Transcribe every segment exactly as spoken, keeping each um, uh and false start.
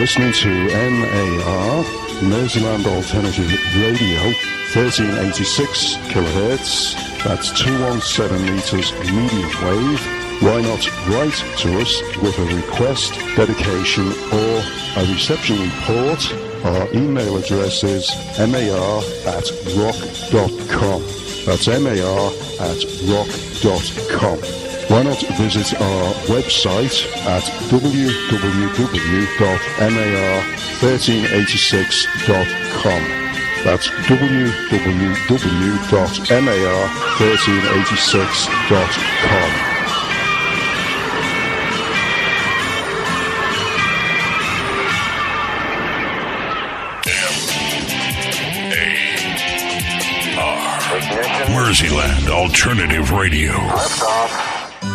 listening to M A R, Merseyland Alternative Radio, thirteen eighty-six kilohertz, that's two hundred seventeen meters medium wave. Why not write to us with a request, dedication, or a reception report? Our email address is mar at rock dot com. That's mar at rock dot com. Why not visit our website at w w w dot mar thirteen eighty-six dot com. That's w w w dot mar thirteen eighty-six dot com. Merseyland Alternative Radio. Lift off.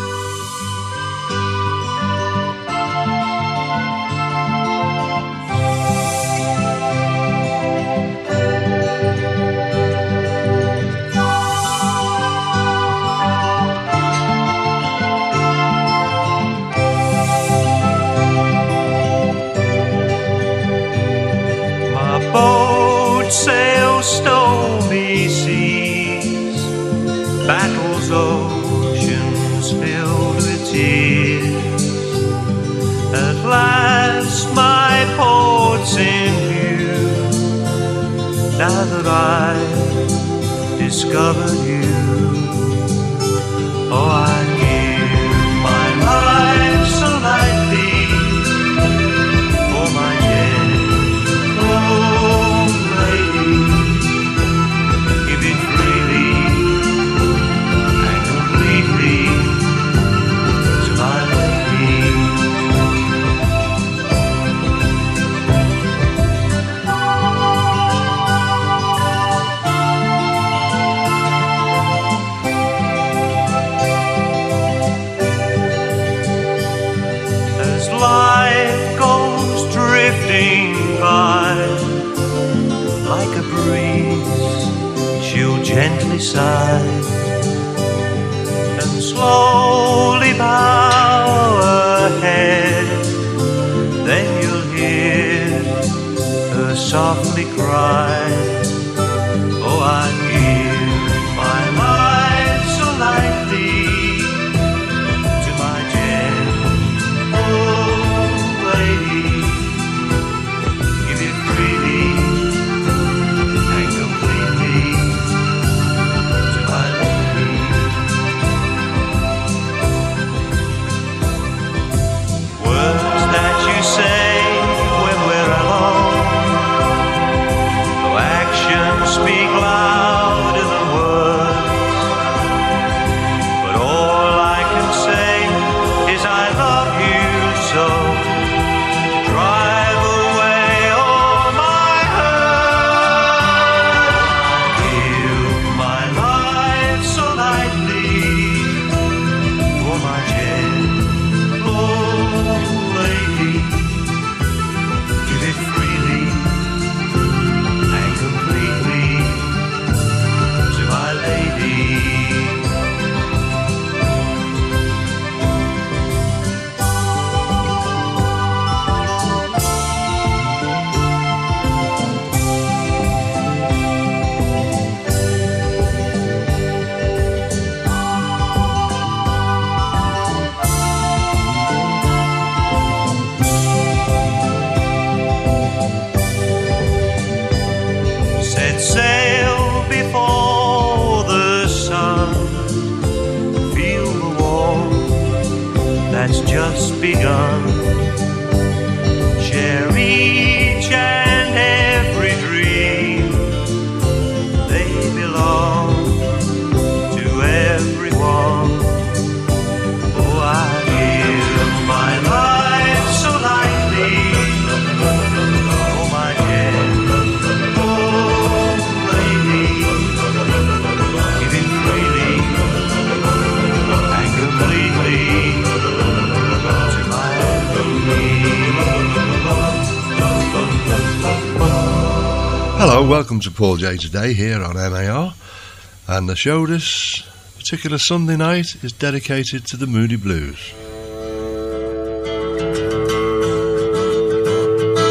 My boat sails stormy seas, battles, oceans filled with tears. At last my port's in view, now that I've discovered you. Oh, I give my life so lightly for my dead old lady. Give it freely and completely to my lady. As life goes drifting by like a breeze, she'll gently sigh and slowly bow her head. Then you'll hear her softly cry. Oh, I give my life so lightly to my gentle lady. Give it freely and completely to my lady. Words that you say when we're alone, though actions speak louder than words. But all I can say is I love you so. Drive away all my hurt. Give my life so lightly for my gentle lady. Give it freely and completely to my lady. Set sail before the sun, feel the warmth that's just begun. Share each and every dream, they belong to everyone. Oh, I give my life so lightly for my gentle lady. Give it freely and completely to my lady. Hello, welcome to Paul J Today here on M A R, and the show this particular Sunday night is dedicated to the Moody Blues.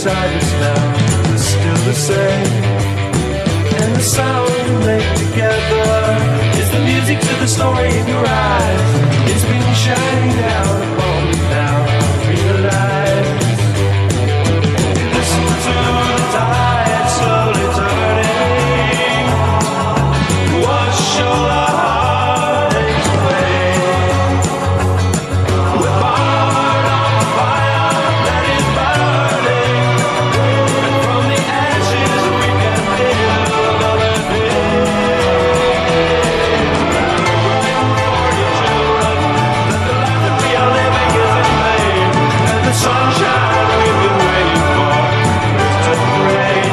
inside us now is still the same. And the sound we make together is the music to the story in your eyes. It's been shining down upon me now. Realize. Listen to the tide slowly turning. Wash all our heartaches away. We're born on fire that is burning, and from the ashes we can build another day. For your children, that the life that we are living is in vain, and the sunshine we've been waiting for is to rain.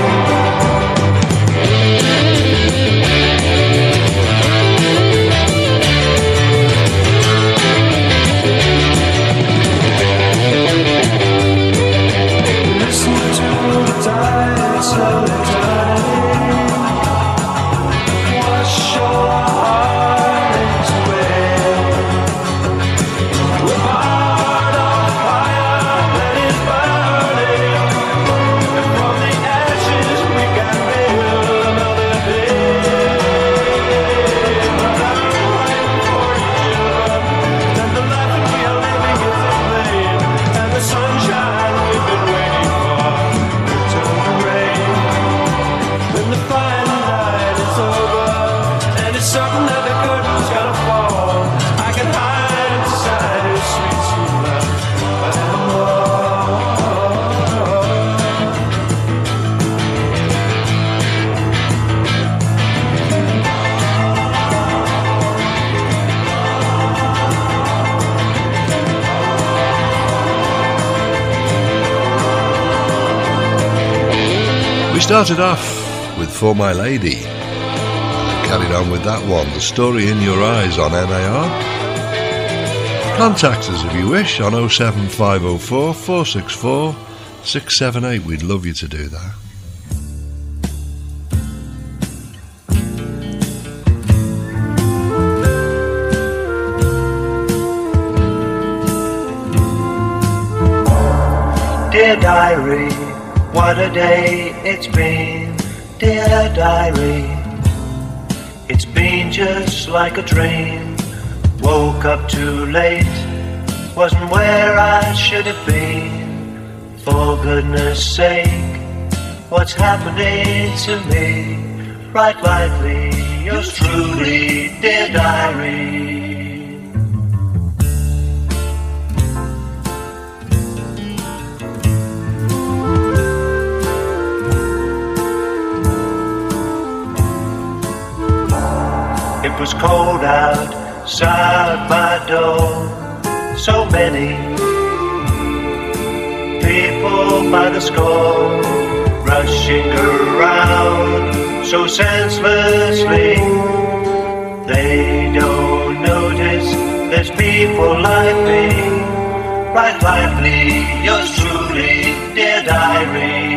Listen to the tide slowly turning. Wash all our heartaches away. We're born on fire that is burning, and from the ashes we can build another day. But I'm waiting for you, children, and the life that we are living is in vain, and the sunshine we've been waiting for will turn to rain. When the final night is over, and it's certain that the curtain's gonna fall, I can hide inside your sweet, sweet love forevermore. We started off with For My Lady. Carried on with that one, The Story in Your Eyes on M A R. Contact us if you wish on oh seven five oh four, four six four, six seven eight. We'd love you to do that. Dear diary, what a day it's been. Dear diary, it's been just like a dream. Woke up too late, wasn't where I should have been. For goodness sake, what's happening to me? Write lightly, yours truly, dear diary. It was cold outside my door. So many people by the score, rushing around so senselessly. They don't notice there's people like me. Write lively, yours truly, dear diary.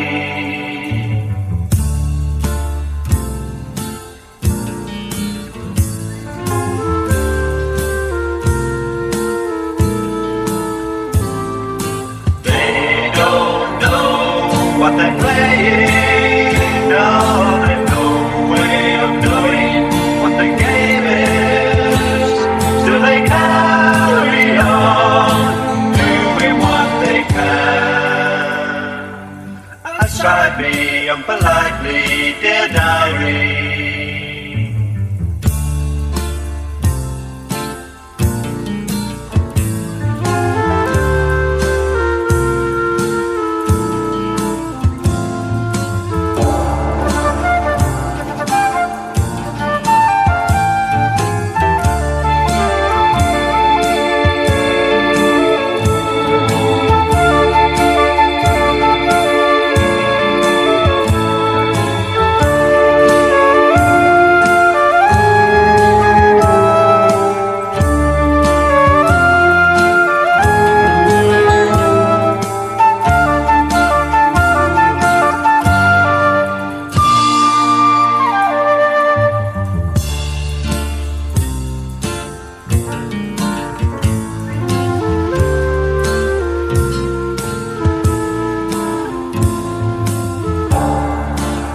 What they're playing, no, they've no way of knowing what the game is. Still they carry on, doing what they can. Outside me, unpolitely, dear diary.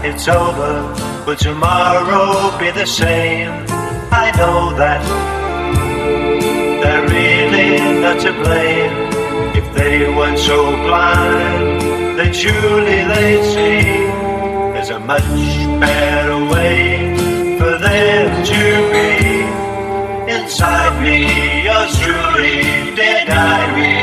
it's over, will tomorrow be the same? I know that they're really not to blame. If they weren't so blind, then surely they'd see there's a much better way for them to be. Inside me, yours truly, dear diary.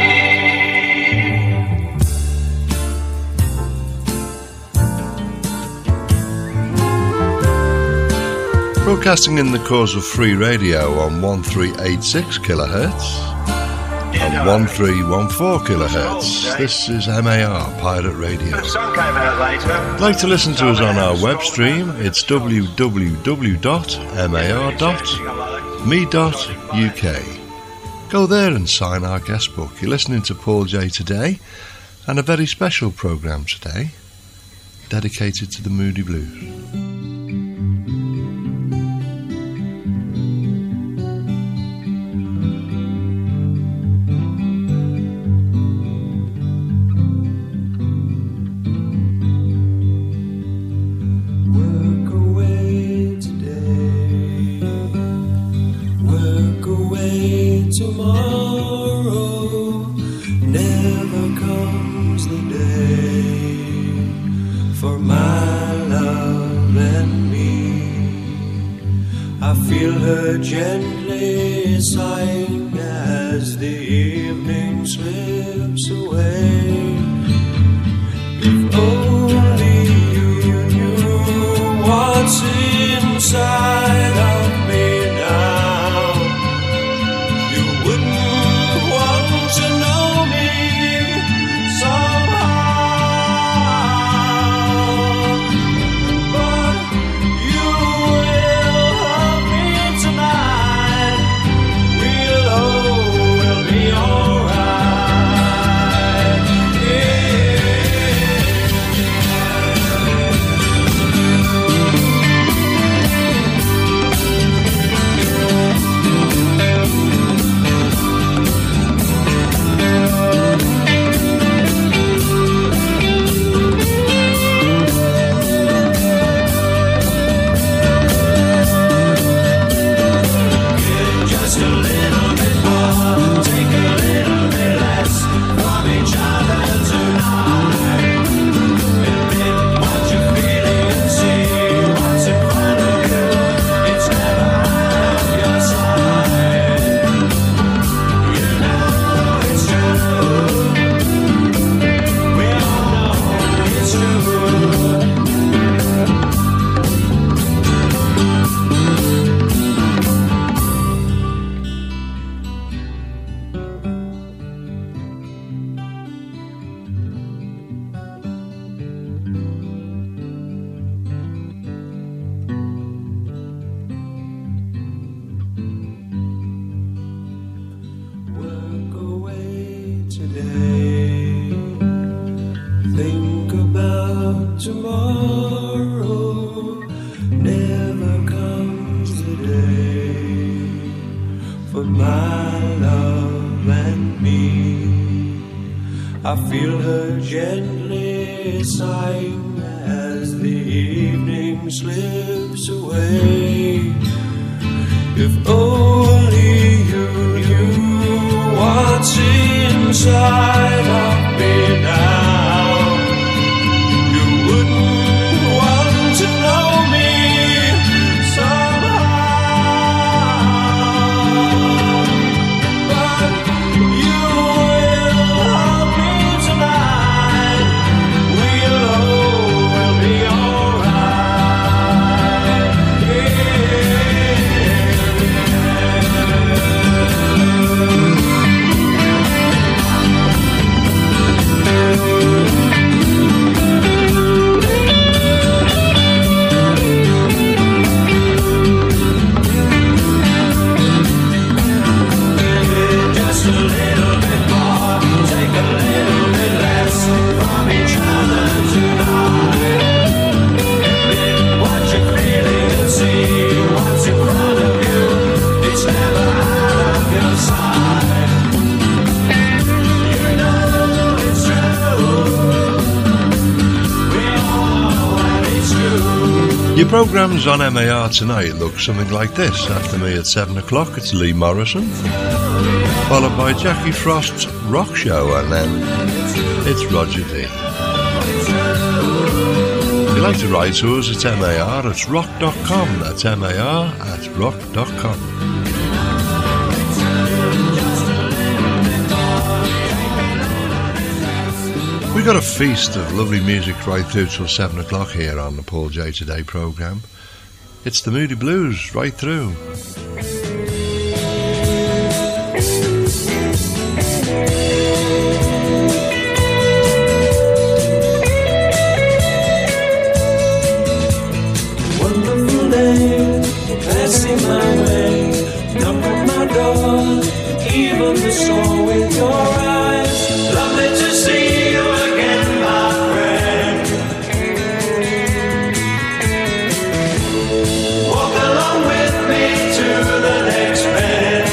Broadcasting in the cause of free radio on one three eight six kilohertz and one three one four kilohertz. This is M A R Pirate Radio. The song came out later. If you'd like to listen to us on our web stream, it's w w w dot mar dot me dot u k. Go there and sign our guest book. You're listening to Paul J today, and a very special programme today dedicated to the Moody Blues. Gently sighing as the evening slips away. If only you knew what's inside of me now, you wouldn't want to know me somehow. But you will hug me tonight. We'll, oh, we'll be alright. Just a little bit more, take a little bit less from each other tonight. Admit what you're feeling and see what's in front of you. It's never out of your sight. You know it's true. We all know it's true. Work away today. Think about tomorrow. Never comes the day for my love and me. I feel her gently sighing as the evening slips away. If only you knew what's inside of me now, you wouldn't want to know me somehow. But you will hug me tonight. We'll, oh, we'll be alright. Yeah. Your programmes on M A R tonight look something like this. After me at seven o'clock, it's Lee Morrison, followed by Jackie Frost's Rock Show, and then it's Roger D. If you like to write to us, it's M A R at rock dot com. That's M A R at rock dot com. We got a feast of lovely music right through till seven o'clock here on the Paul J Today programme. It's the Moody Blues right through. Wonderful day, passing my way, knock on my door, even the store with your eyes. Lovely to see you again, my friend. Walk along with me to the next bend.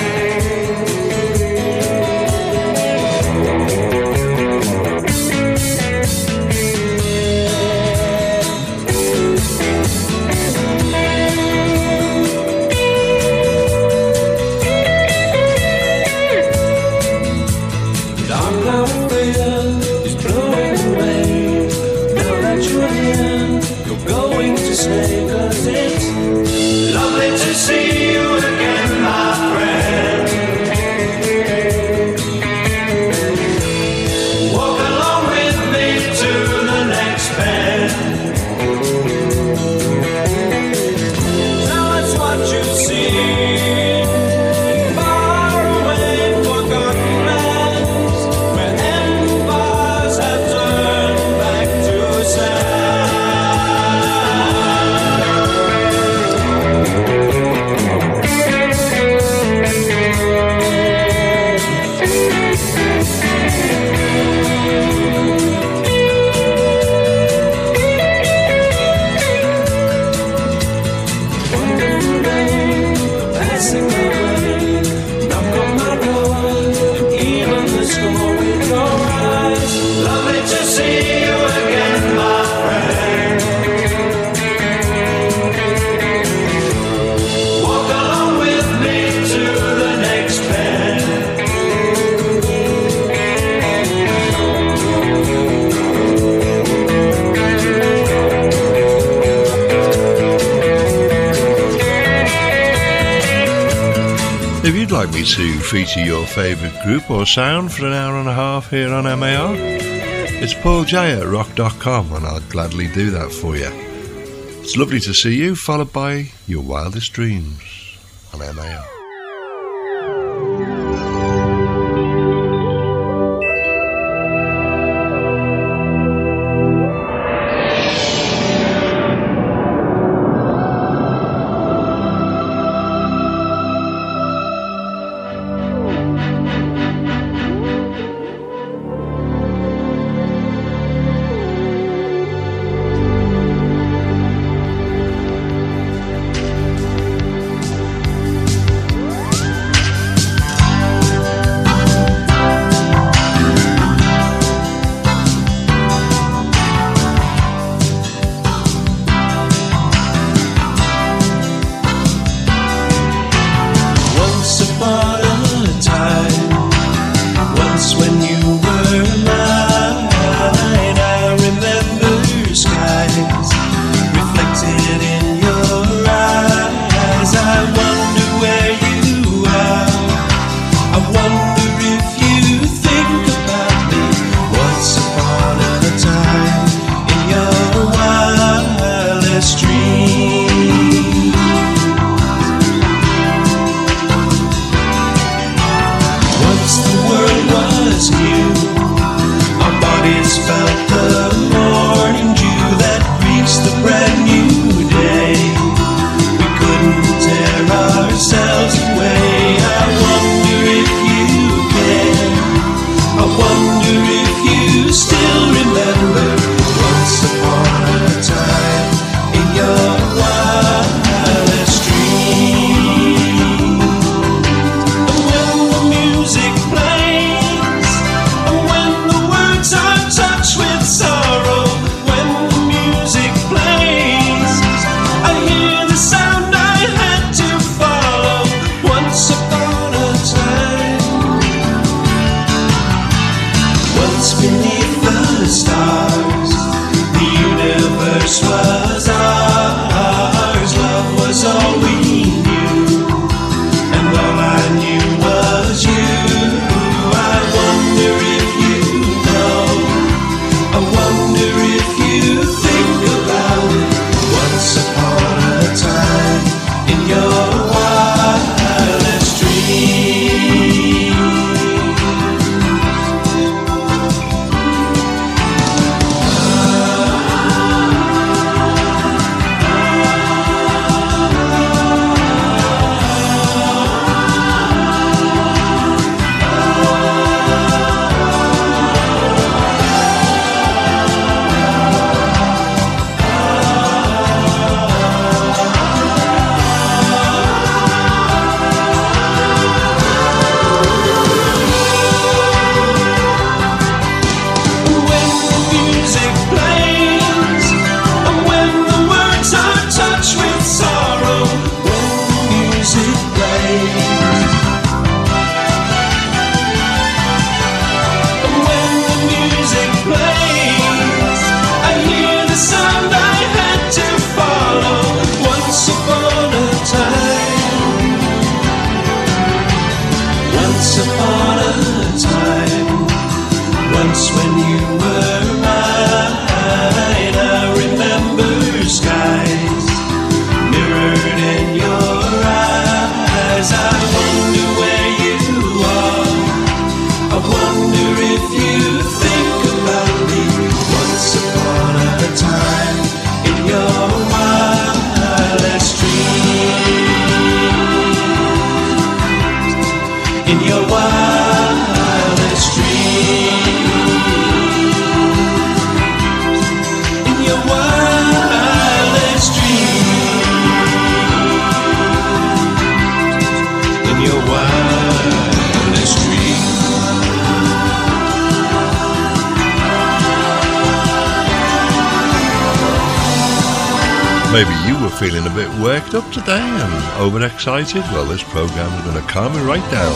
Dark cloud of fear is blowing away. Now that you're here, you're going to stay, 'cause it's lovely to see you again, my friend. Walk along with me to the next bend. Now that's what you see. Far away, forgotten lands, where empires have turned back to sand. Wonderful day, passing my way, knock on my door, and even the score with your eyes. Lovely to see you again, my friend. Walk along with me to the next bend. If you'd like me to feature your favourite group or sound for an hour and a half here on M A R, it's Paul J at rock dot com, and I'll gladly do that for you. It's lovely to see you, followed by Your Wildest Dreams on M A R. Maybe you were feeling a bit worked up today and overexcited. Well, this program is going to calm you right down.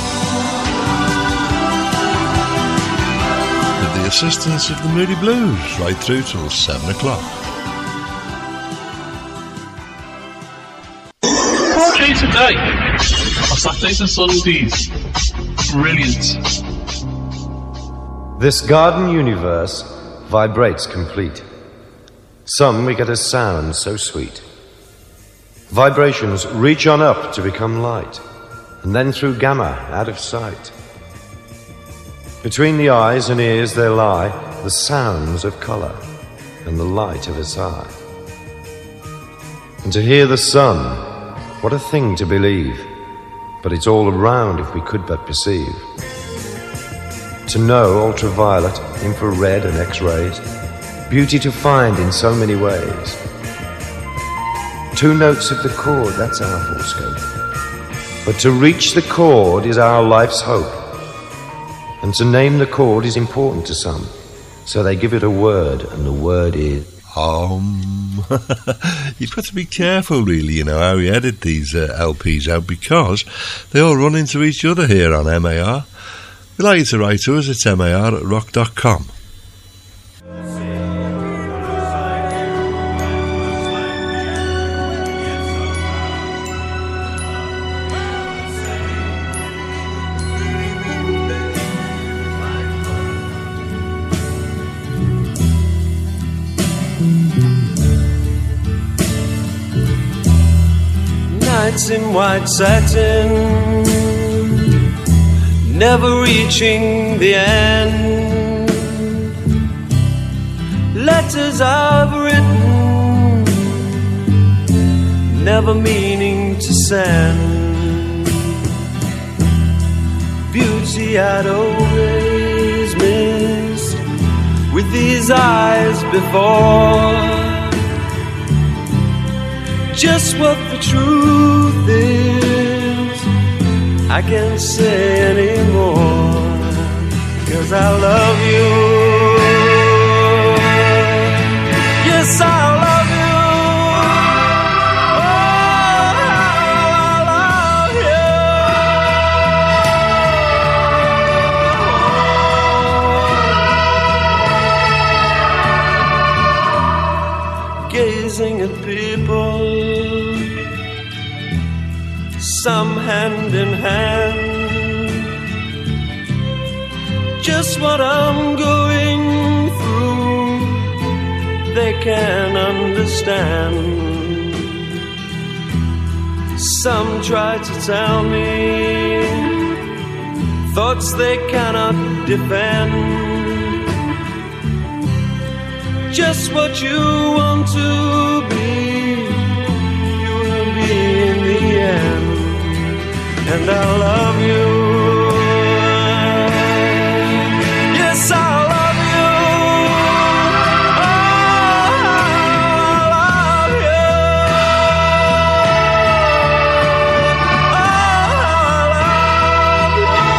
With the assistance of the Moody Blues, right through till seven o'clock. four days a day, on Saturdays and Sundays. Brilliant. This garden universe vibrates complete. Some we get a sound so sweet. Vibrations reach on up to become light, and then through gamma out of sight. Between the eyes and ears there lie the sounds of color and the light of its eye. And to hear the sun, what a thing to believe, but it's all around if we could but perceive. To know ultraviolet, infrared and X-rays, beauty to find in so many ways. Two notes of the chord, that's our full scope. But to reach the chord is our life's hope. And to name the chord is important to some. So they give it a word, and the word is Um, you've got to be careful, really, you know, how you edit these uh, L Ps out, because they all run into each other here on M A R. We'd like you to write to us at M A R at rock dot com. Nights in white satin, never reaching the end. Letters I've written, never meaning to send. Beauty I'd always missed with these eyes before. Just what the truth is, I can't say anymore, 'cause I love you. Yes, I love you. Oh, I love you. Gazing at people, some hand in hand, just what I'm going through, they can understand. Some try to tell me thoughts they cannot defend. Just what you want to be, you will be in the end. And I love you. Yes, I love you. Oh, I love you. Oh, I love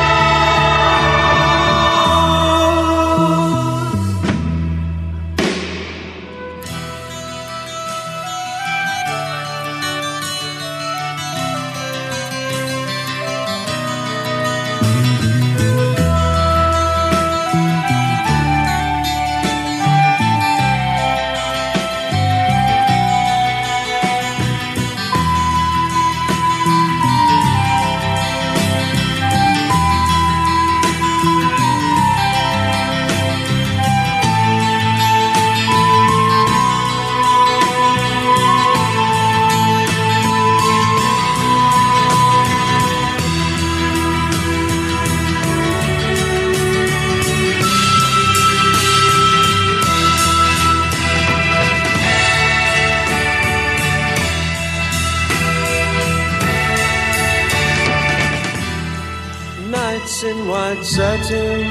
in white satin,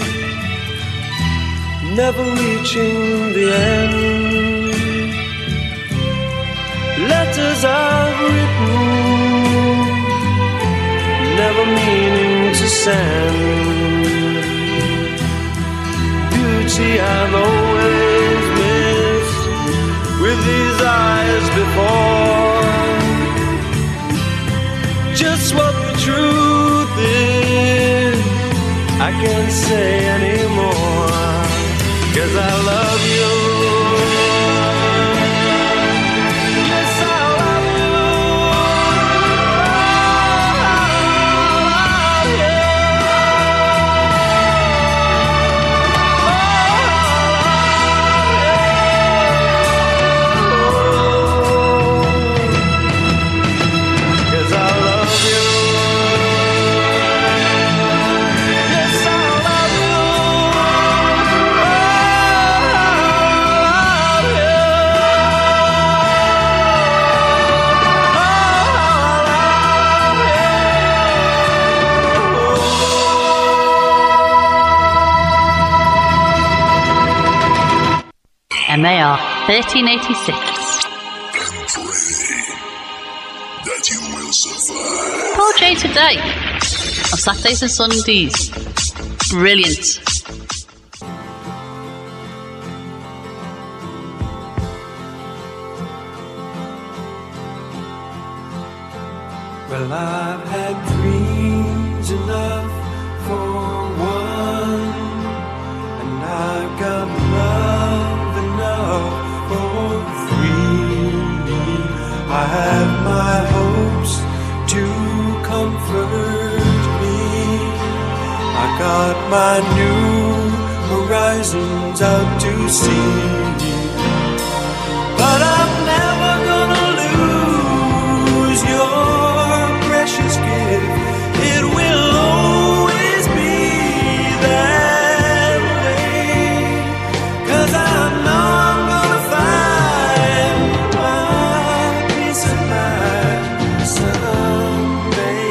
never reaching the end. Letters I've written, never meaning to send. Beauty I've always missed with these eyes before. just what the truth is. I can't say anymore, 'cause I love you. Yes, I love you. M A R thirteen eighty-six. That you will survive. Paul J today on Saturdays and Sundays. Brilliant. Well, I've had dreams enough for one, and I've got love enough for three. I have my hopes to comfort me. I got my new horizons out to see. But I'm never gonna lose your precious gift. It will always be that way, 'cause I know I'm gonna find my peace of mind someday.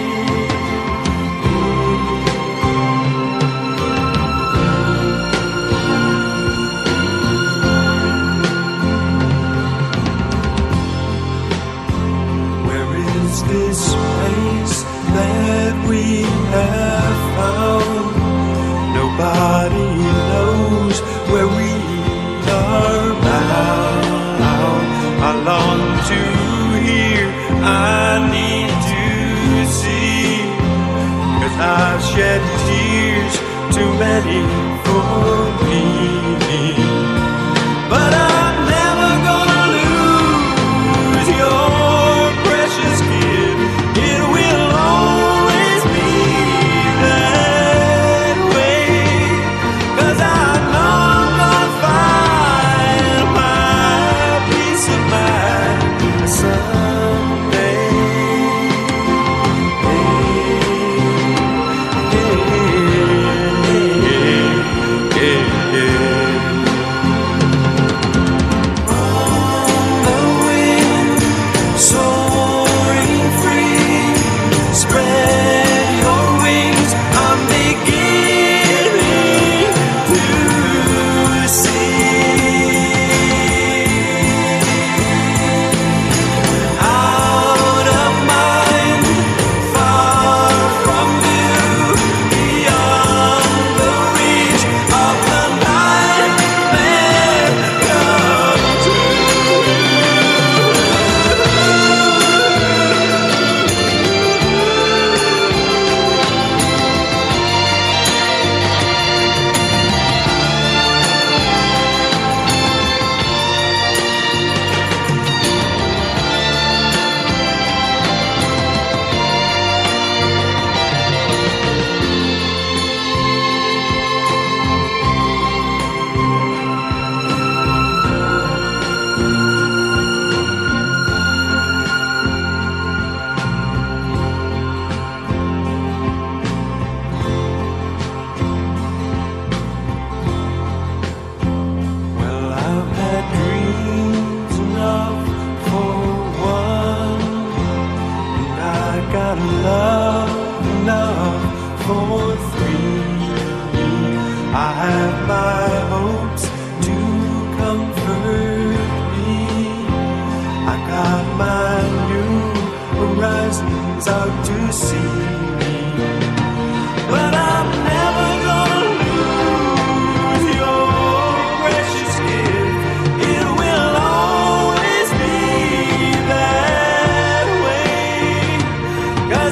Where is this place that we have found? Nobody knows where we are bound. I long to hear, I need to see, 'cause I've shed tears too many for me. But I'm never gonna lose your precious gift. It will always be that way, 'cause I know I'm gonna find my peace of mind someday. On the wind, soaring free, spread your wings. I'm beginning to see. Out of mind, far from view, beyond the reach of the nightmare come true. Well, I've had dreams enough for one, and I got love enough for three. I have my hopes to comfort me. I got my new horizons out to see. But I'm never gonna lose your precious gift. It will always be that way, 'cause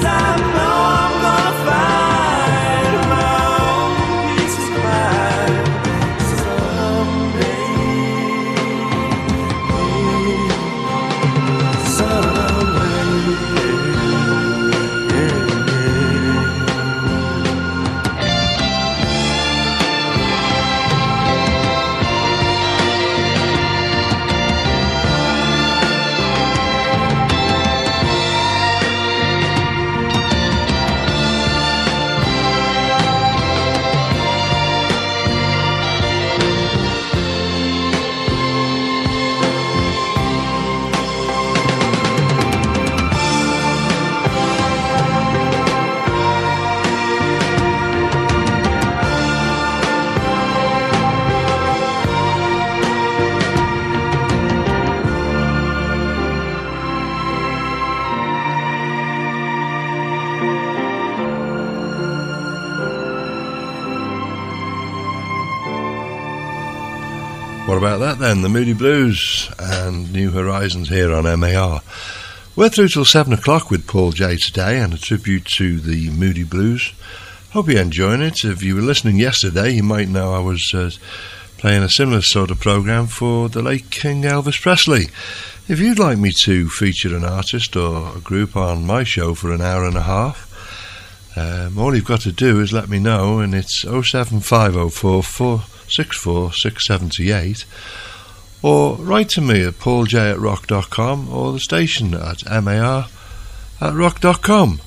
What about that then? The Moody Blues and New Horizons here on M A R. We're through till seven o'clock with Paul J today, and a tribute to the Moody Blues. Hope you're enjoying it. If you were listening yesterday, you might know I was uh, playing a similar sort of programme for the late King Elvis Presley. If you'd like me to feature an artist or a group on my show for an hour and a half, um, all you've got to do is let me know, and it's oh seven five oh four, four six four, six seven eight, or write to me at pauljay at rock dot com or the station at mar at rock dot com.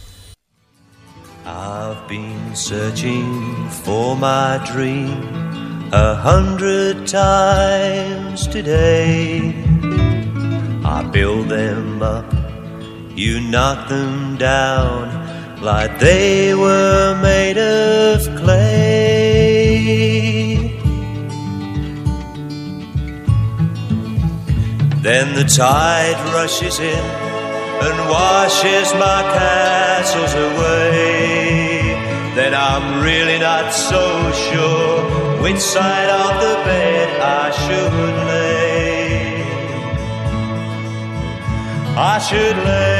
I've been searching for my dream a hundred times today. I build them up, you knock them down like they were made of clay. Then the tide rushes in and washes my castles away. Then I'm really not so sure which side of the bed I should lay. I should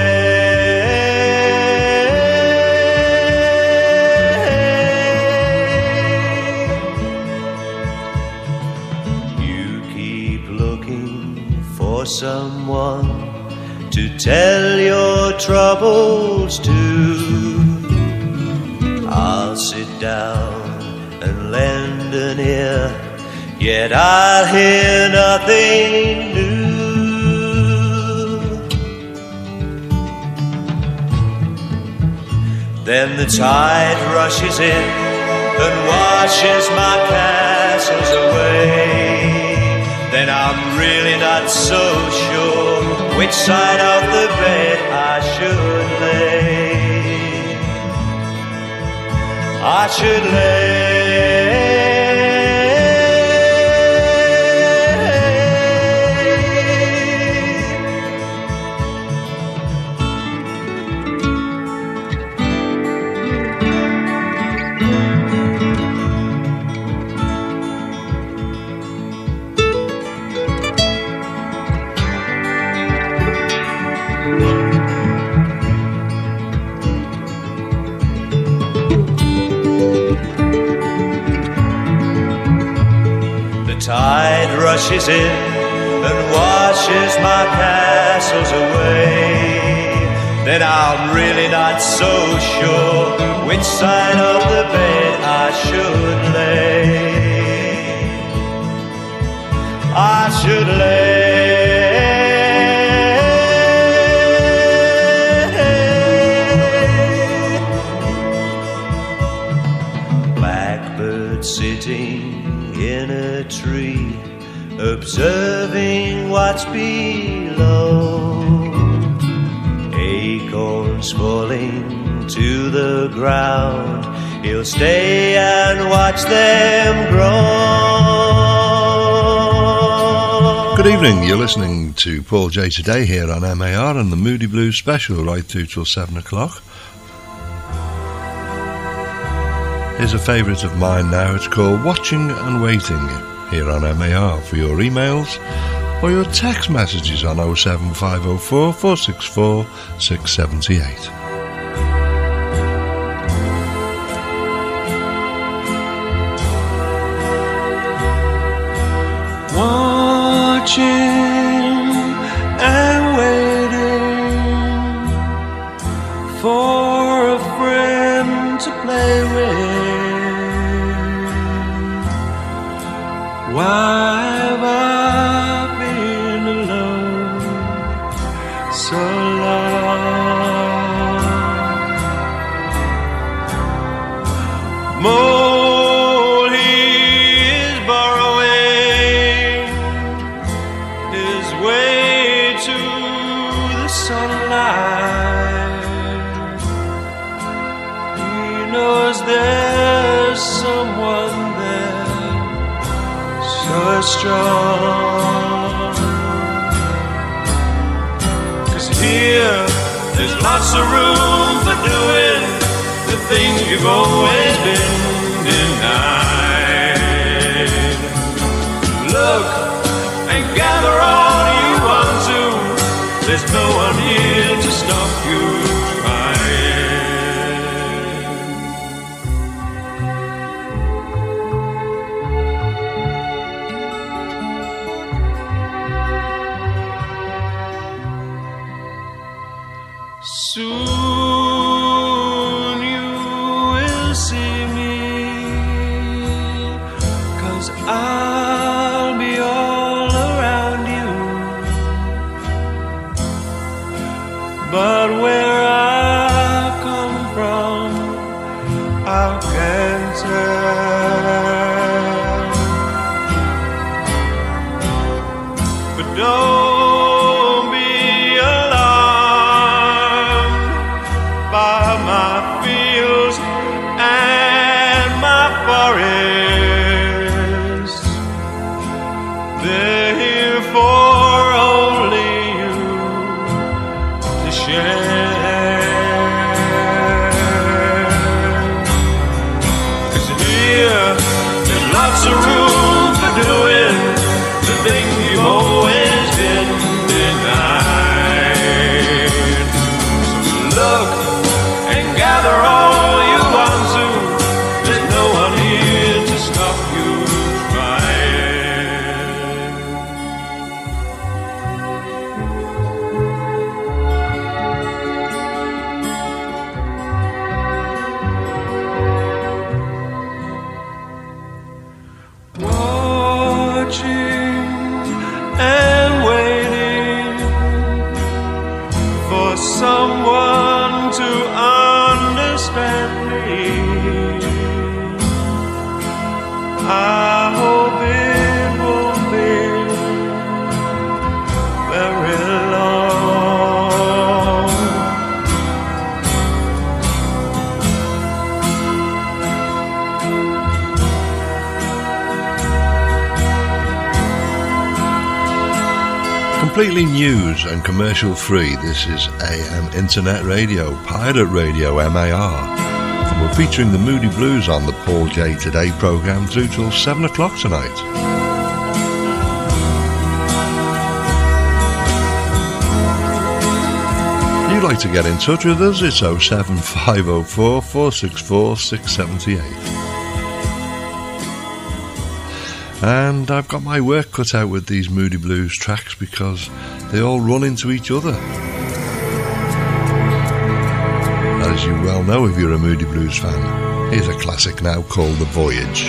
lay. You keep looking for someone to tell your troubles to. I'll sit down and lend an ear, yet I'll hear nothing new. Then the tide rushes in and washes my castles away. Then I'm really not so sure which side of the bed I should lay. I should lay. Tide rushes in and washes my castles away. Then I'm really not so sure which side of the bed I should lay. I should lay. Blackbird sitting in a tree, observing what's below. Acorns falling to the ground, he'll stay and watch them grow. Good evening, you're listening to Paul J today here on M A R and the Moody Blues special right through till seven o'clock. Here's a favourite of mine now. It's called Watching and Waiting here on M A R for your emails or your text messages on oh seven five oh four, four six four, six seven eight. Watching and waiting for a friend to play with. Why have I been alone so long? More he is borrowing his way to the sunlight. He knows there's someone there so strong. 'Cause here there's lots of room for doing the things you've always been denied. Love look and gather all you want to. There's no one here to stop you soon you will see me, 'cause I'll be all around you. But where I come from, I can't tell. But don't be alarmed by my fields and my forests. They're here for only you to share. 'Cause here there's lots of room for doing the thing you've always been denied. Look and gather all you want to. There's no one here to stop you trying. Watching and waiting for someone to understand me. I hope it won't be very long. Completely news and commercial free, this is A M Internet Radio, Pirate Radio M A R. And we're featuring the Moody Blues on the Paul J Today programme through till seven o'clock tonight. If you'd like to get in touch with us, it's oh seven five oh four, four six four, six seven eight. And I've got my work cut out with these Moody Blues tracks because they all run into each other. As you well know if you're a Moody Blues fan, here's a classic now called The Voyage.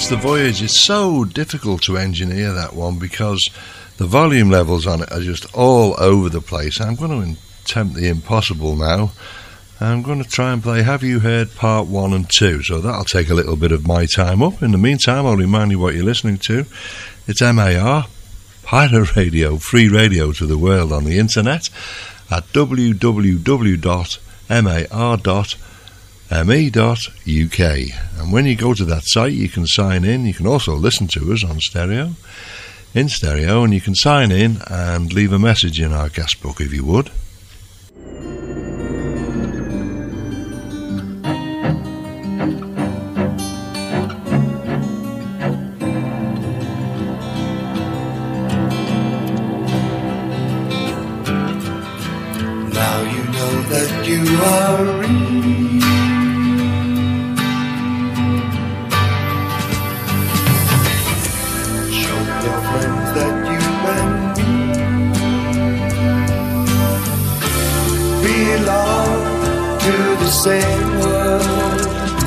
that's The Voyage. It's so difficult to engineer that one because the volume levels on it are just all over the place. I'm going to attempt the impossible now. I'm going to try and play Have You Heard Part one and two, so that'll take a little bit of my time up. In the meantime, I'll remind you what you're listening to. It's M A R, Pirate Radio, free radio to the world on the internet at w w w dot mar dot me dot u k. And when you go to that site, you can sign in. You can also listen to us on stereo, in stereo, and you can sign in and leave a message in our guest book if you would. Now you know that you are real. Same world,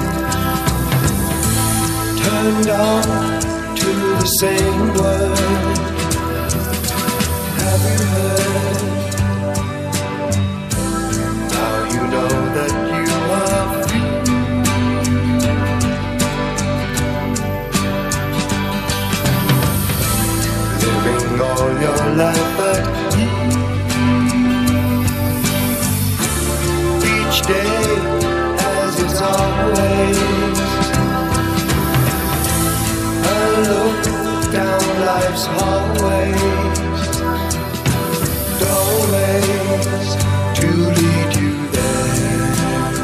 turned on to the same word. Have you heard? Now you know that you are free. Living all your life at ease. Each day always a look down life's hallways, doorways to lead you there.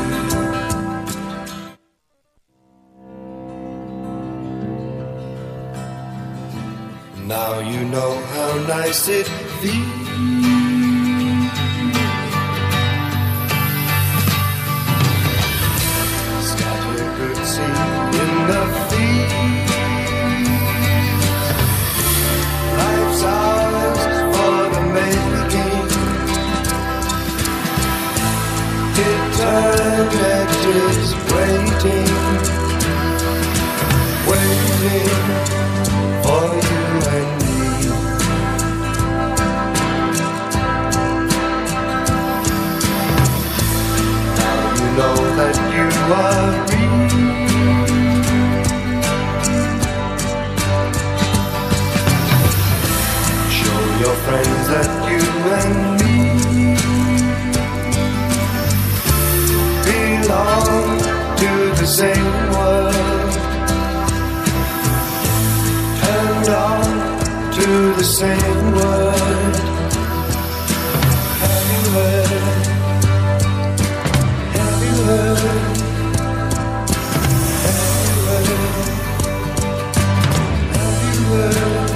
Now you know how nice it feels. In the fields, life's ours for the making. Eternity's waiting, waiting for you and me. Now you know that you are real. Your friends that you and me belong to the same world, turned on to the same word. Have you heard? Have you heard? Have you heard? Have you heard?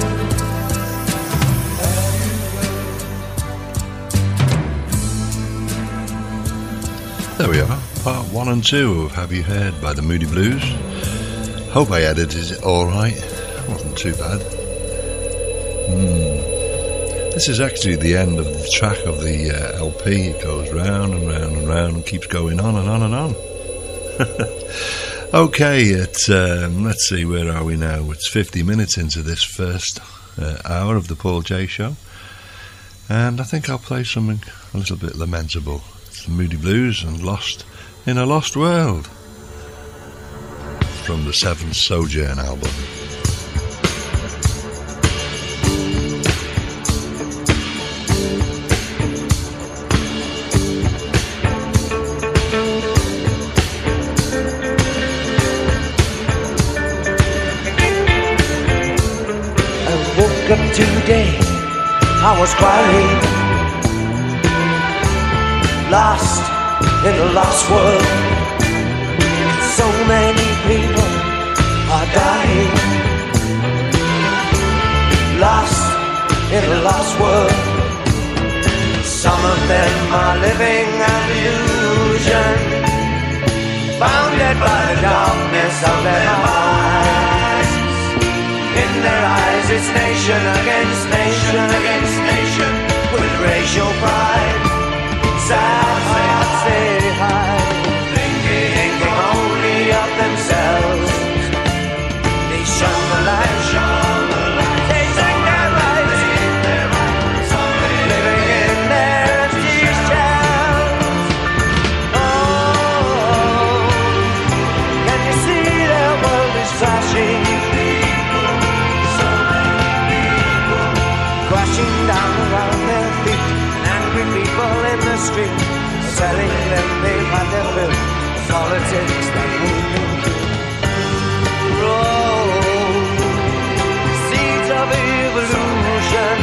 There we are, part one and two of Have You Heard by the Moody Blues. Hope I edited it alright, it wasn't too bad. Hmm. This is actually the end of the track of the uh, L P. It goes round and round and round and keeps going on and on and on. Okay, it's, um, let's see, where are we now? It's fifty minutes into this first uh, hour of the Paul J Show. And I think I'll play something a little bit lamentable. The Moody Blues and Lost in a Lost World from the Seventh Sojourn album. I woke up today, I was crying, lost in a lost world. So many people are dying, lost in a lost world. Some of them are living an illusion, bounded by the darkness of their eyes. In their eyes it's nation against nation against nation, with racial pride. Sad, sad, say hi. Thinking only of themselves. They telling them they've had their fill. Politics that move them grow. Seeds of evolution.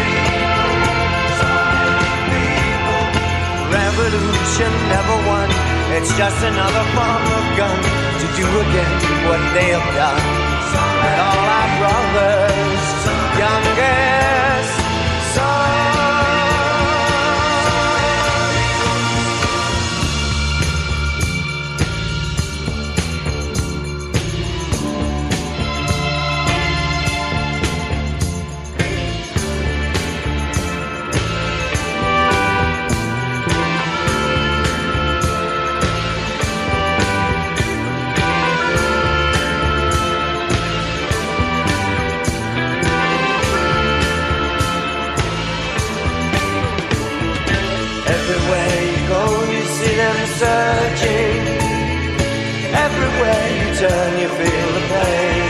Revolution never won. It's just another form of gun to do again what they have done. And all our brothers, youngest son. Searching. Everywhere you turn you feel the pain.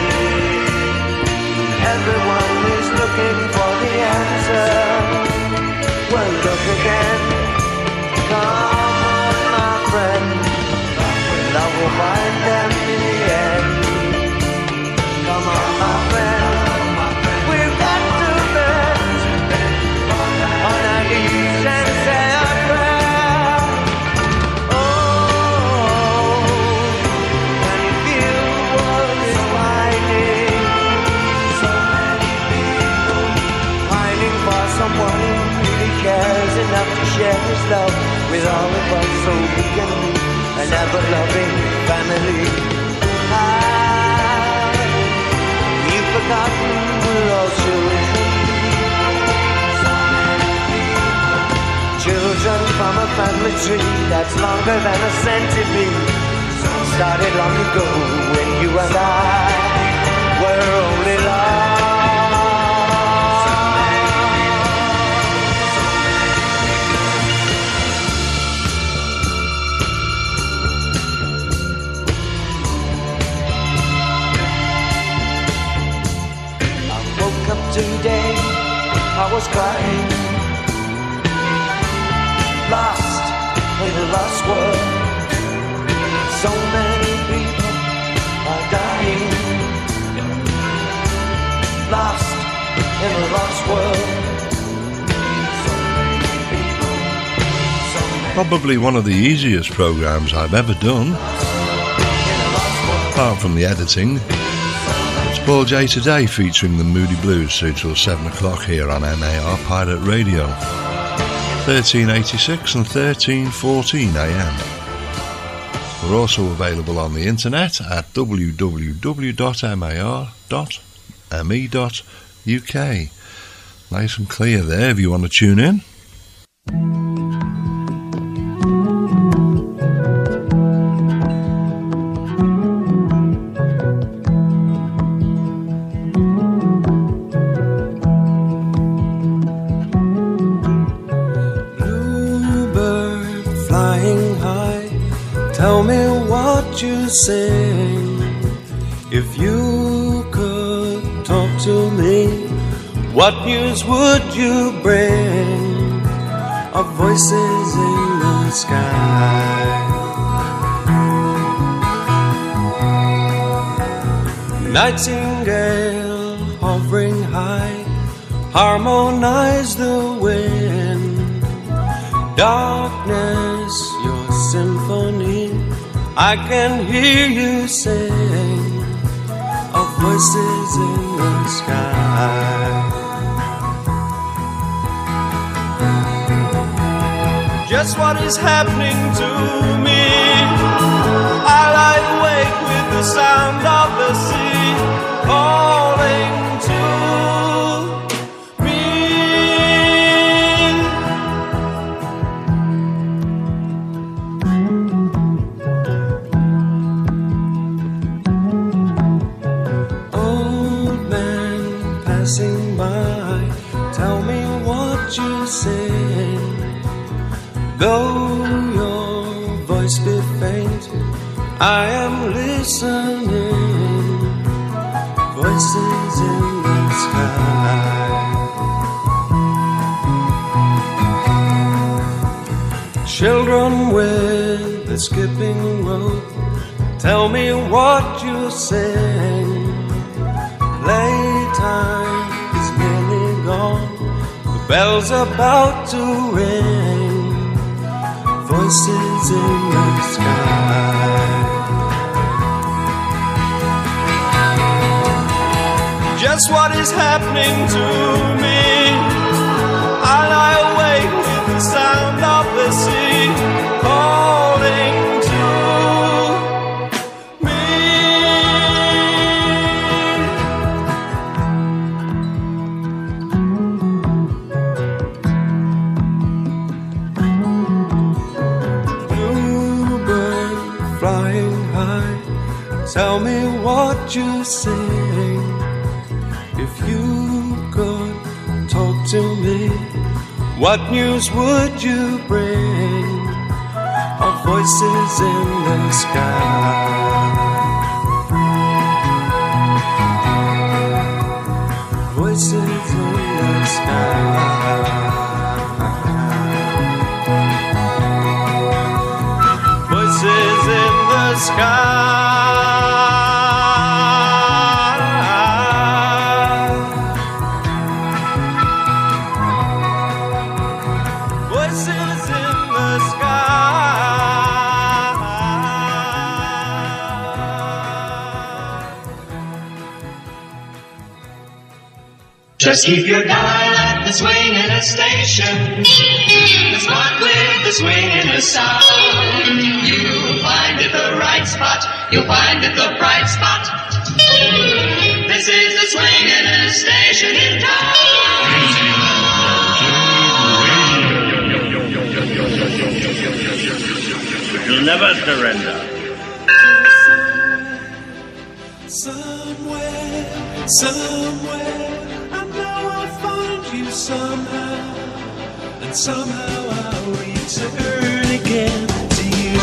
Everyone is looking for the answer. Well, look again. Come on, my friend. Love will find them in the end. Come on, my friend. We've got to bend on our knees and say a prayer. Someone who really cares enough to share his love with all of us, so we can be an ever-loving family. Ah, you've forgotten we're all children. Children from a family tree that's longer than a centipede. Started long ago when you and I were only lost. Today I was crying, lost in the lost world. So many people are dying, lost in the lost world. Probably one of the easiest programmes I've ever done, apart from the editing. Paul J Today, featuring the Moody Blues through till seven o'clock here on M A R Pirate Radio, thirteen eighty-six and thirteen fourteen A M. We're also available on the internet at w w w dot mar dot m e dot u k. Nice and clear there if you want to tune in. Tell me what you sing. If you could talk to me, what news would you bring? Of voices in the sky. Nightingale hovering high, harmonize the wind. Darkness, your symphony, I can hear you sing. Of voices in the sky. Just what is happening to me? I lie awake with the sound of the sea calling to though your voice be faint, I am listening. Voices in the sky. Children with the skipping rope, tell me what you sing. Playtime is nearly gone, the bell's about to ring. Voices in the sky. Just what is happening to me? I lie awake with the sound of the sea calling to me. Bluebird flying high, tell me what you sing. If you could talk to me, what news would you bring? Our voices in the sky. Voices in the sky. Voices in the sky. Just keep your dial at the swinging station. The spot with the swinging sound. You'll find it the right spot. You'll find it the bright spot. This is the swinging station in town. You'll never surrender. Somewhere, somewhere. Somehow, and somehow I'll return again to you.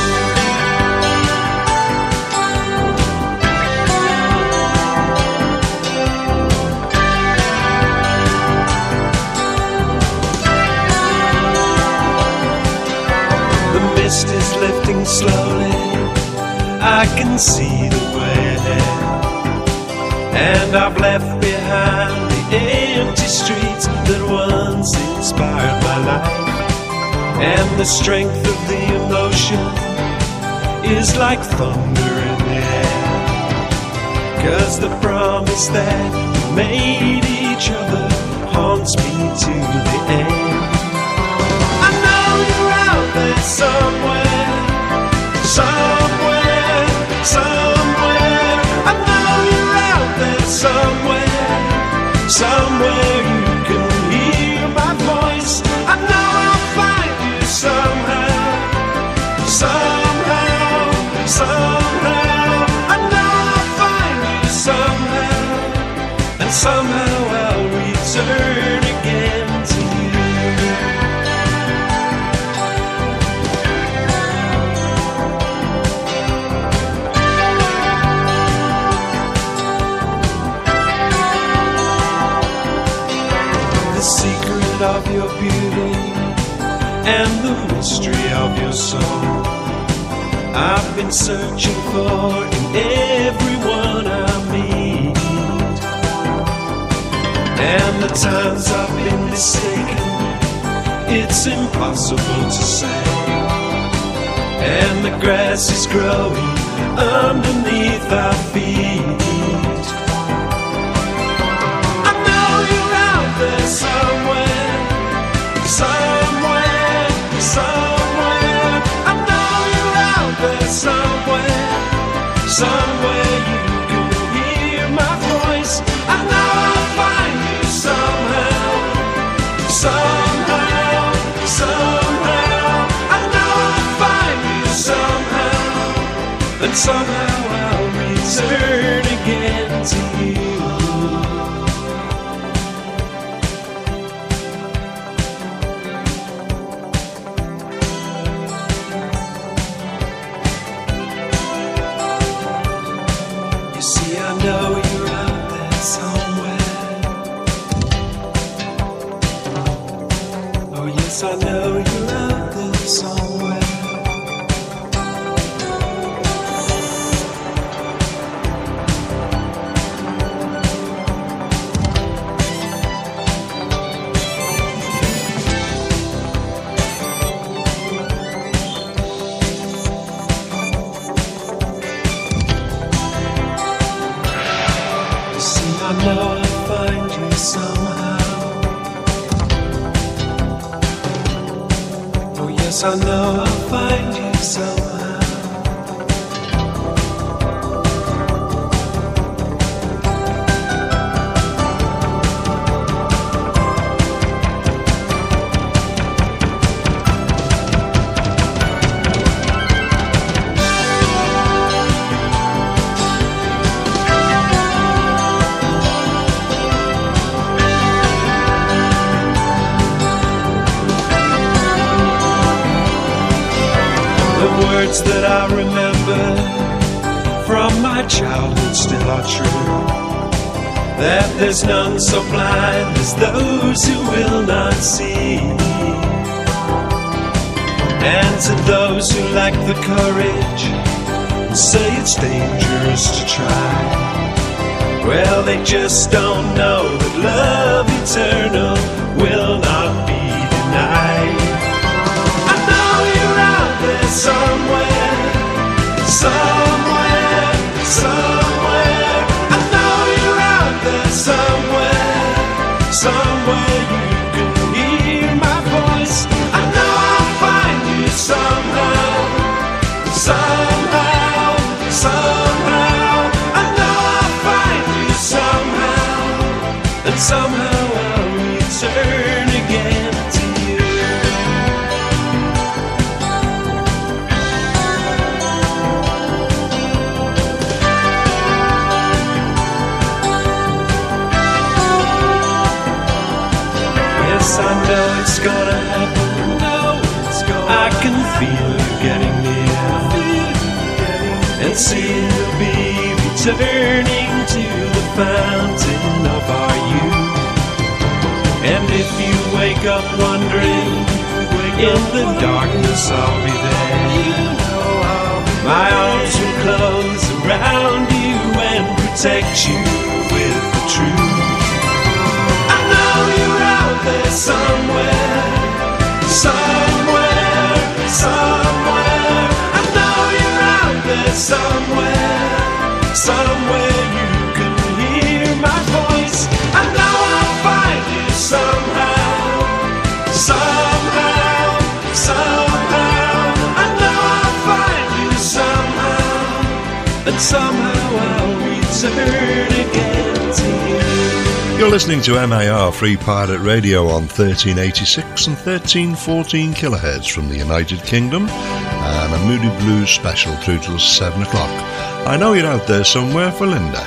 The mist is lifting slowly, I can see the way ahead, and I've left behind the empty streets that once inspired my life. And the strength of the emotion is like thunder in the air, 'cause the promise that we made each other haunts me to the end. I know you're out there somewhere, somewhere, somewhere. I know you're out there somewhere, somewhere you can hear my voice. I know I'll find you somehow, somehow, somehow. I know I'll find you somehow, and somehow I'll return again to you. The secret of your beauty and the mystery of your soul, I've been searching for in everyone I meet. And the times I've been mistaken, it's impossible to say. And the grass is growing underneath our feet. I know you're out there somewhere, somewhere, somewhere. I know you're out there somewhere, somewhere you can hear my voice. I know I'll find you somehow, somehow, somehow. I know I'll find you somehow, and somehow I'll return again to you. I know you're out there somewhere. Yes, I know I'll find you somehow. Words that I remember from my childhood still are true. That there's none so blind as those who will not see. And to those who lack the courage and say it's dangerous to try, well, they just don't know that love eternal will not be denied. Somewhere, somewhere, somewhere, I know you're out there somewhere, somewhere you can hear my voice. I know I'll find you somehow, somehow, somehow. I know I'll find you somehow, and somehow I'll return again to you. I know it's gonna happen. It's gonna I can feel you getting near, and see you'll be returning to the fountain of our youth. And if you wake up wondering, in the darkness I'll be there. My arms will close around you and protect you with the truth. There somewhere, somewhere, somewhere. I know you're out there somewhere, somewhere you can hear my voice. I know I'll find you somehow, somehow, somehow. I know I'll find you somehow, and somehow I'll return again to you. You're listening to M A R Free Pirate Radio on thirteen eighty-six and thirteen fourteen kilohertz from the United Kingdom, and a Moody Blues special through till seven o'clock. I know you're out there somewhere for Linda.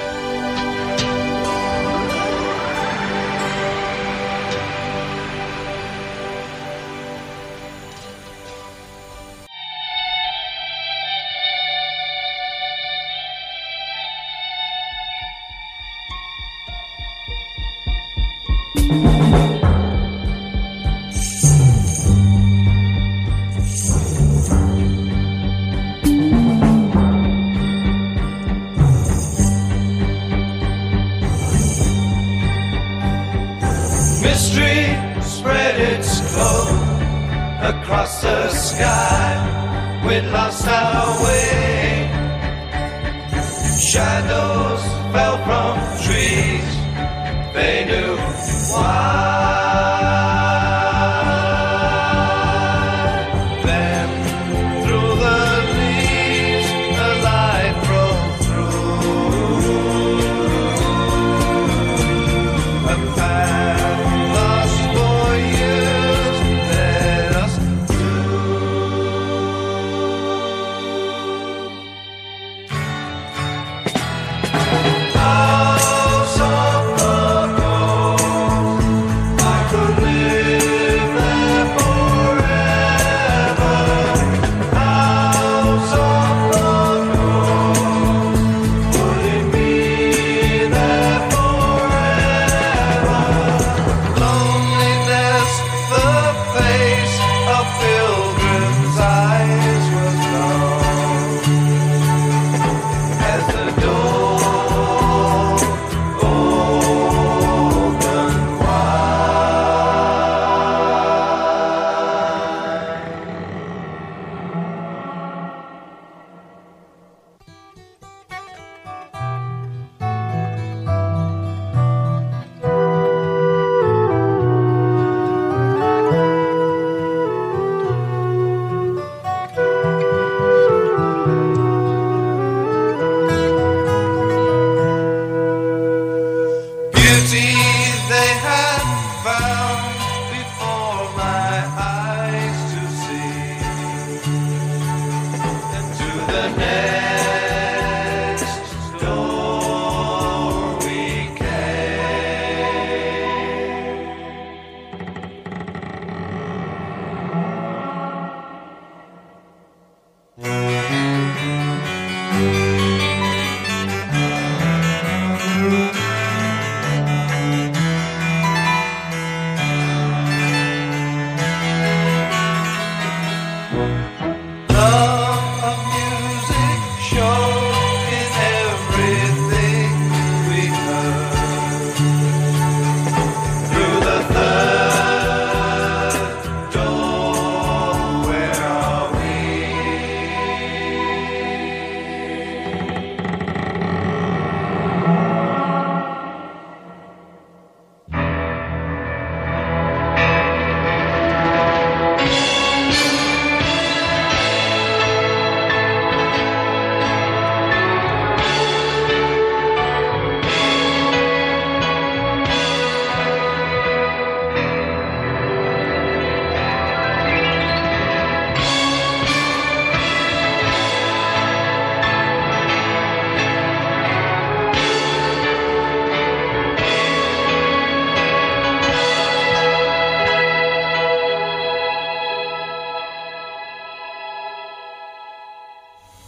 Mystery spread its cloak across the sky. We'd lost our way. Shadows fell from trees. They knew why. Then through the leaves the light broke through. A path lost for years led us through. House of the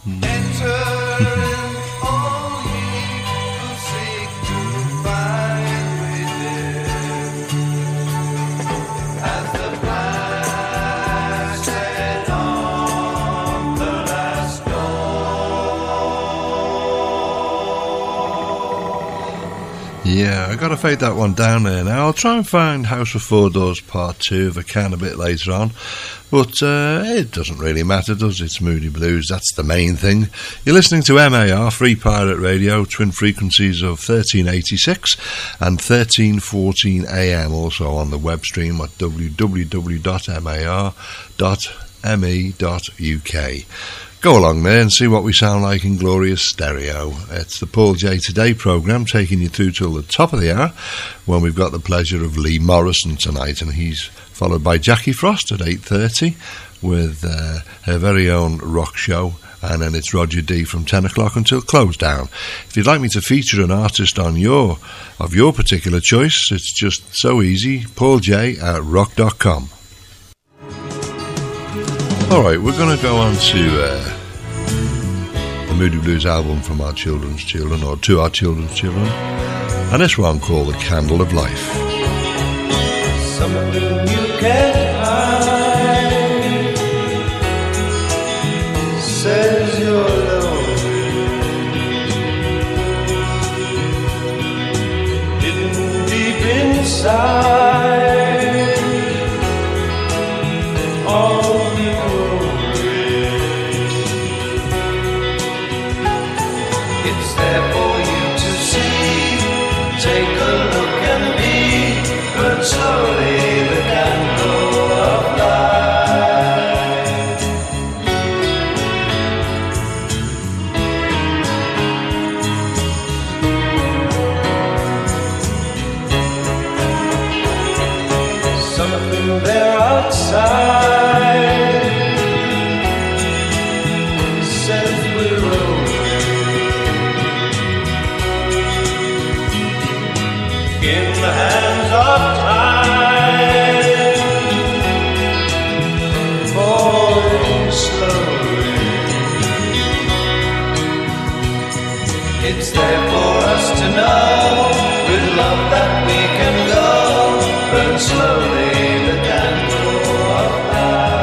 Yeah, I gotta fade that one down there now. I'll try and find House of Four Doors Part two if I can a bit later on. But uh, it doesn't really matter, does it? It's Moody Blues, that's the main thing. You're listening to M A R, Free Pirate Radio, twin frequencies of thirteen eighty-six and thirteen fourteen A M, also on the web stream at w w w dot mar dot m e dot u k. Go along there and see what we sound like in glorious stereo. It's the Paul J Today programme, taking you through till the top of the hour, when we've got the pleasure of Lee Morrison tonight, and he's followed by Jackie Frost at eight thirty with uh, her very own rock show, and then it's Roger D from ten o'clock until close down. If you'd like me to feature an artist on your of your particular choice, it's just so easy, paul j at rock dot com. Alright, we're going to go on to uh, the Moody Blues album from our children's children, or to our children's children, and this one called The Candle of Life. Something you can't hide says you're lonely, hidden deep inside. All your worries, it's there for you to see. Take a look and be, burn slowly the candle of light. Something there outside says we're in the hands of time, falling slowly. It's there for us to know, with love that we can go, burn slowly the candle of light.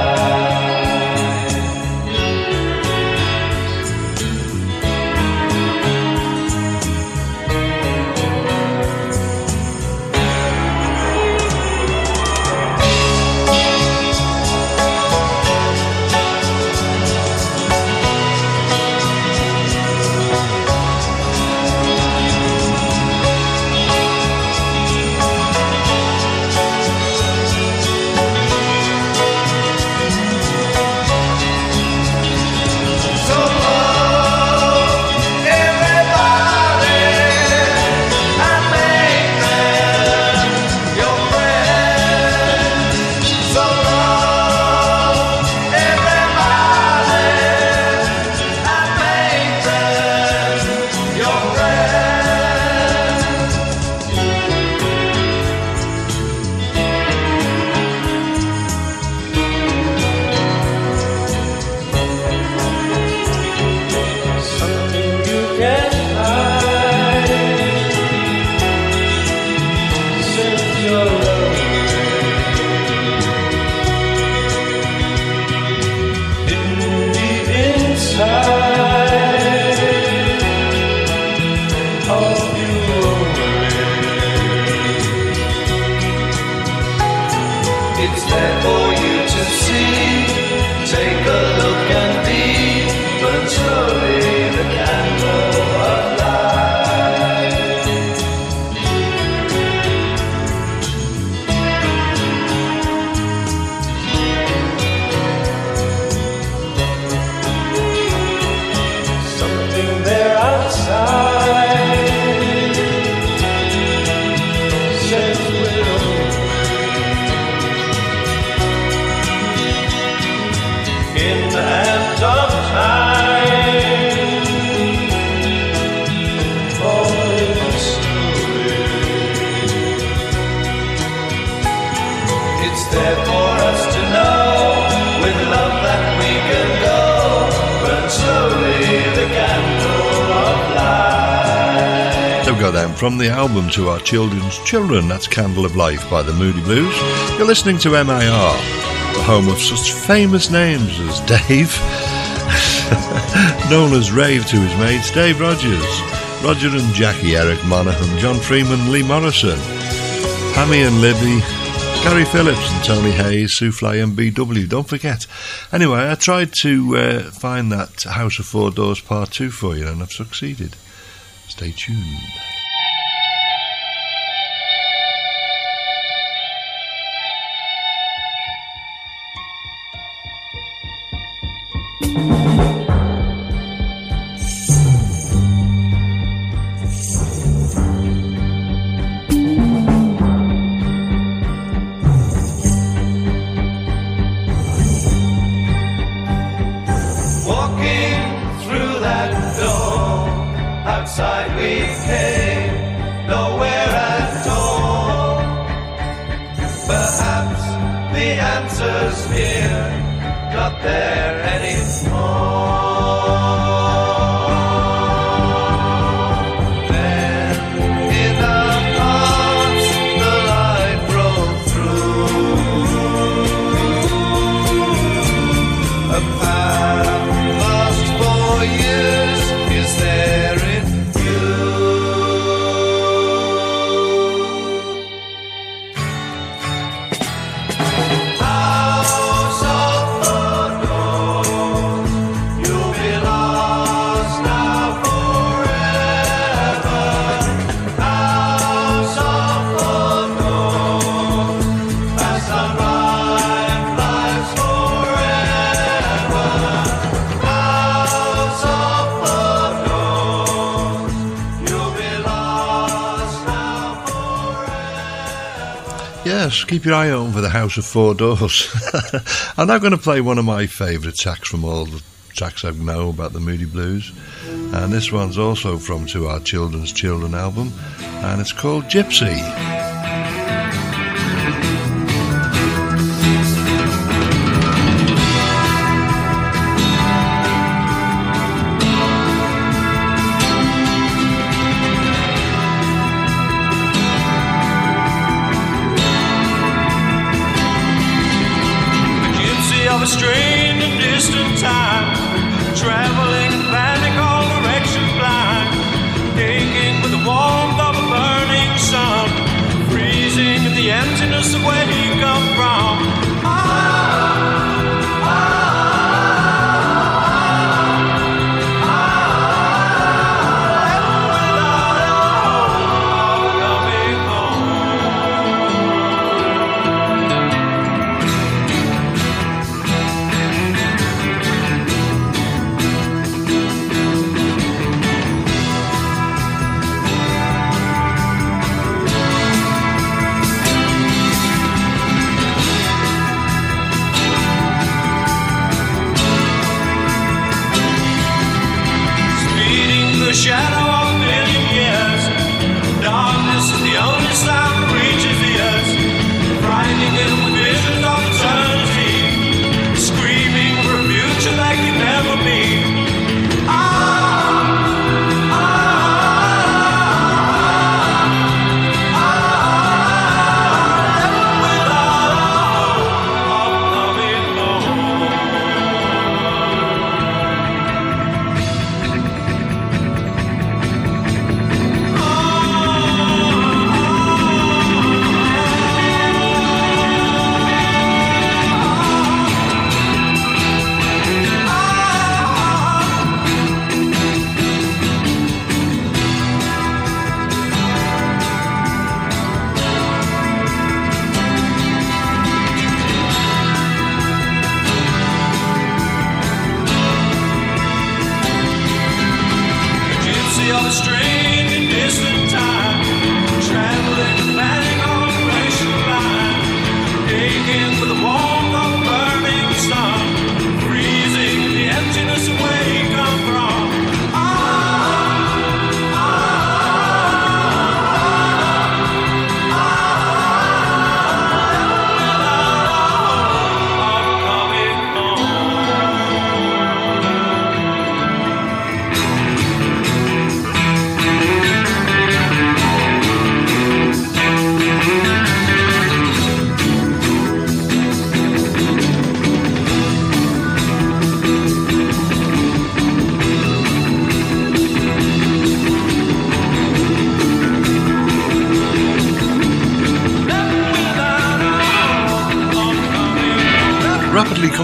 go then from the album To Our Children's Children. That's Candle of Life by the Moody Blues. You're listening to M I R, the home of such famous names as Dave, known as Rave to his mates, Dave Rogers, Roger and Jackie, Eric Monaghan, John Freeman, Lee Morrison, Hammy and Libby, Gary Phillips and Tony Hayes, Souffle and B W. Don't forget. Anyway, I tried to uh, find that House of Four Doors Part two for you, and I've succeeded. Stay tuned. Keep your eye open for the House of Four Doors. I'm now going to play one of my favourite tracks from all the tracks I know about the Moody Blues, and this one's also from To Our Children's Children album, and it's called Gypsy. A strange and distant time, traveling in panic, all directions blind, aching with the warmth of a burning sun, freezing in the emptiness of where he come from. The shadow of a million years, darkness is the only sound that reaches the earth, frightening him with visions of eternity, screaming for a future that can never be. Ah, ah, ah, ah, never without a hope of coming home. Of a strange and distant time, traveling in panic on a direction line, aching for the warmth of a burning sun, freezing in the emptiness of where he come from. Ah, ah, ah, ah, without a hope of coming home.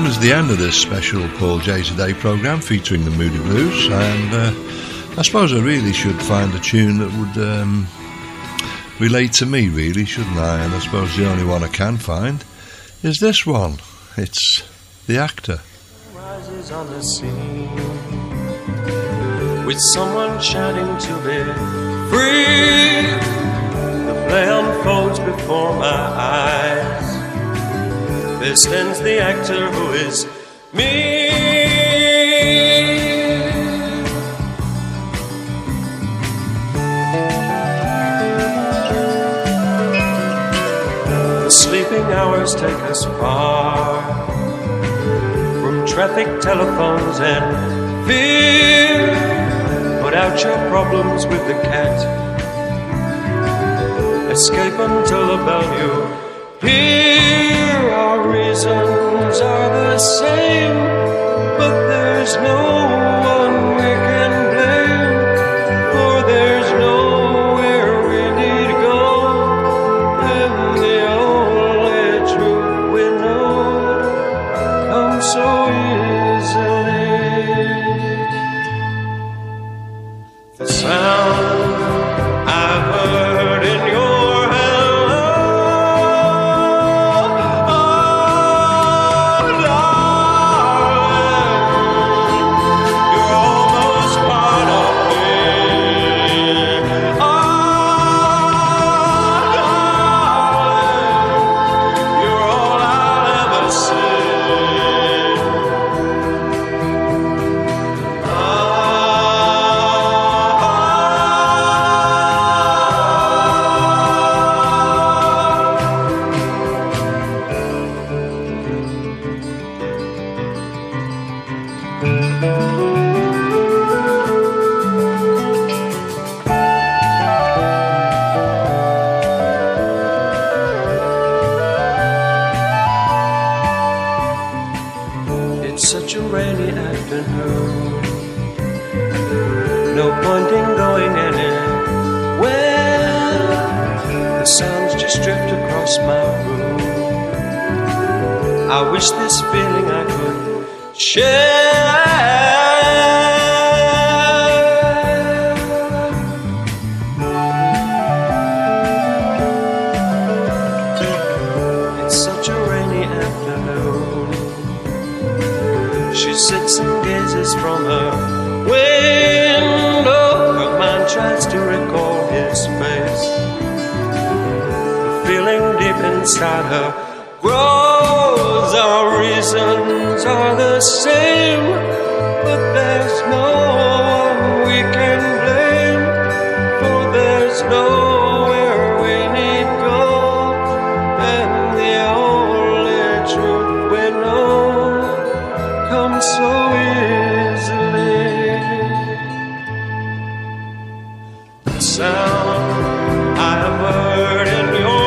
us the end of this special Paul J Today programme featuring the Moody Blues, and uh, I suppose I really should find a tune that would um, relate to me, really, shouldn't I? And I suppose the only one I can find is this one. It's The Actor. Rises on the scene with someone shouting to be free. The play unfolds before my eyes. There stands the actor who is me. The sleeping hours take us far from traffic, telephones, and fear. Put out your problems with the cat. Escape until the bell you hear. Our reasons are the same, but there's no one we can blame, for there's nowhere we need to go, and the only truth we know comes so easily. The sound I've heard in your I wish this feeling I could share. It's such a rainy afternoon. She sits and gazes from her window. Her mind tries to recall his face. The feeling deep inside her grows. Our reasons are the same, but there's no one we can blame, for there's nowhere we need go, and the only truth we know comes so easily. The sound I have heard in your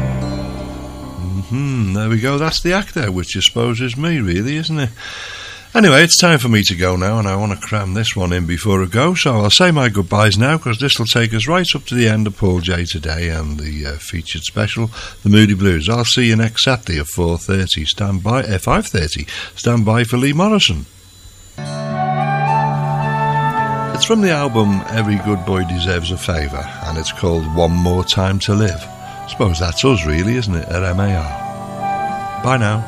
There we go, that's The Actor, which I suppose is me, really, isn't it? Anyway, it's time for me to go now, and I want to cram this one in before I go, so I'll say my goodbyes now, because this will take us right up to the end of Paul J Today and the uh, featured special, The Moody Blues. I'll see you next Saturday at four thirty. Stand by, uh, five thirty. Stand by for Lee Morrison. It's from the album Every Good Boy Deserves a Favour, and it's called One More Time to Live. I suppose that's us, really, isn't it, at M A R. Bye now.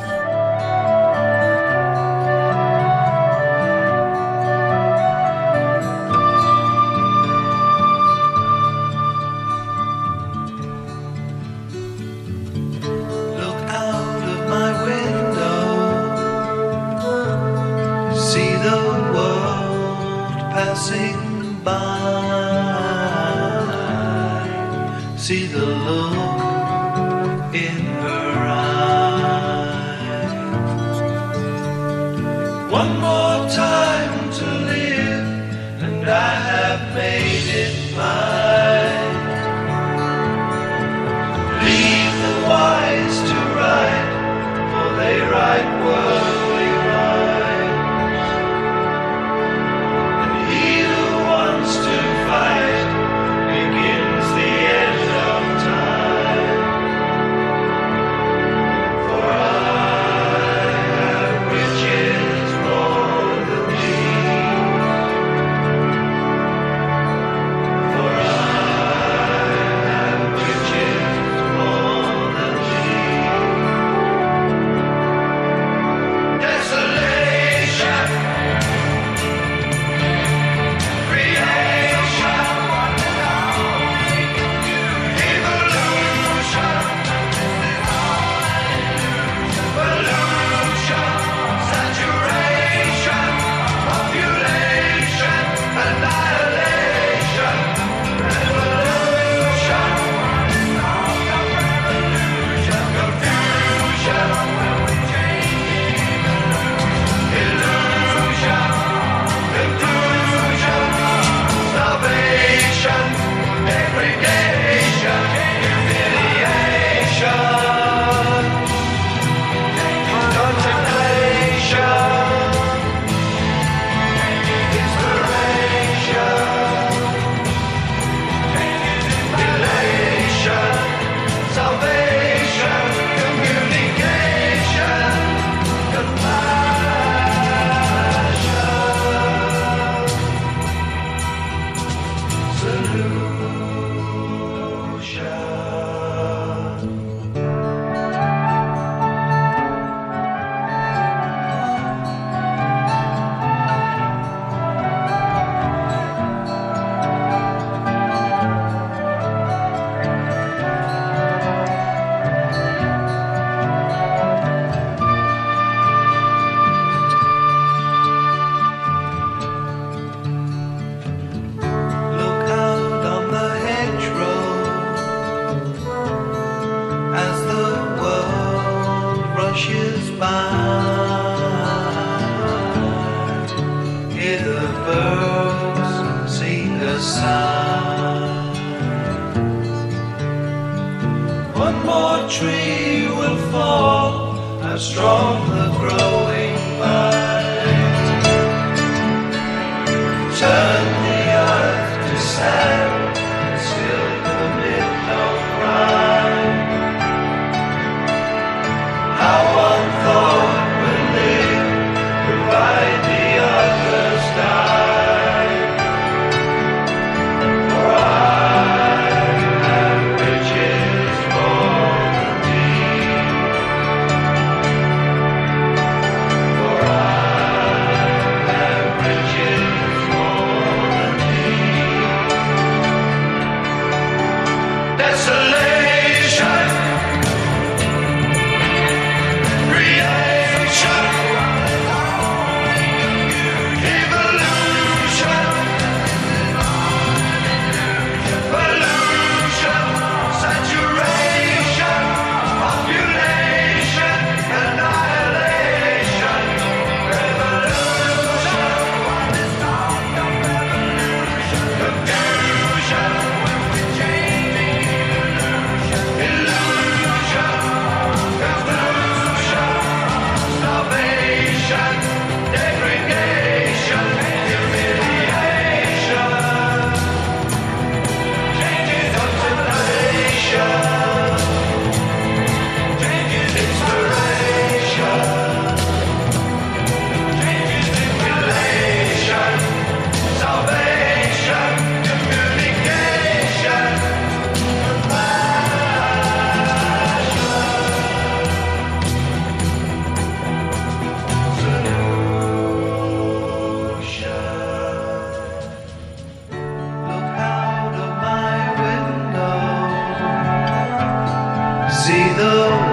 see the